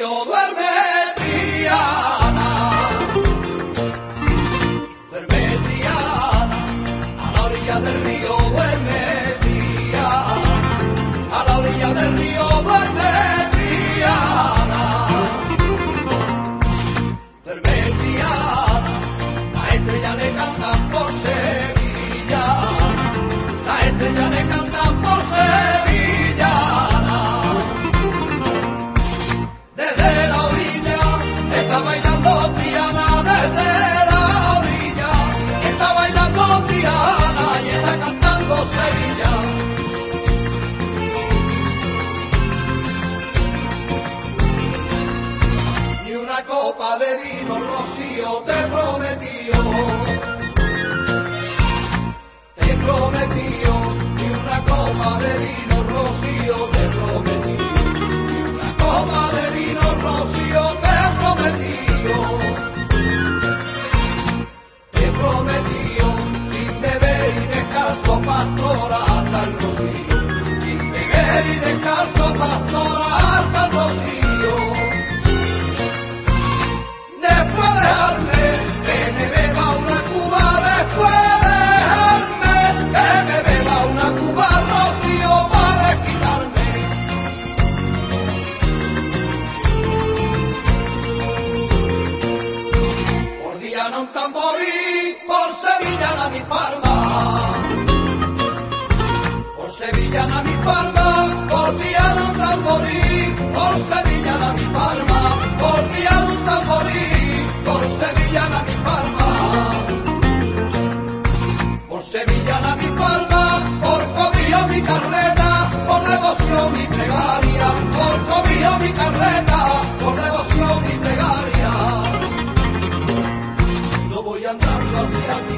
río duerme Triana, a la orilla del río duerme Triana, a la orilla del río duerme Triana, duerme Triana, la estrella le cantan por Sevilla, la estrella le cantan por Sevilla. Desde la orilla está bailando Triana, desde la orilla está bailando Triana y está cantando Sevilla. Ni una copa de vino, Rocío, te prometió, ni una copa de vino, Rocío, te prometió. Copa de vino, Rocío, te prometió, sin beber y descanso, pastora, hasta el rocío, sin beber y descanso, pastora, hasta el rocío. Después de dejarme, que me beba una cuba, después de dejarme, que me beba una cuba, Rocío, para desquitarme. Un tamborí, por sevillana mi palma, por sevillana mi palma, por Diana un tamborí, por sevillana mi palma, por Diana un tamborí, por sevillana mi palma, por sevillana mi palma, por cobijo mi carreta, por devoción mi plegaria, por cobijo mi carreta, por devoción mi plegaria. Voy andando hacia aquí.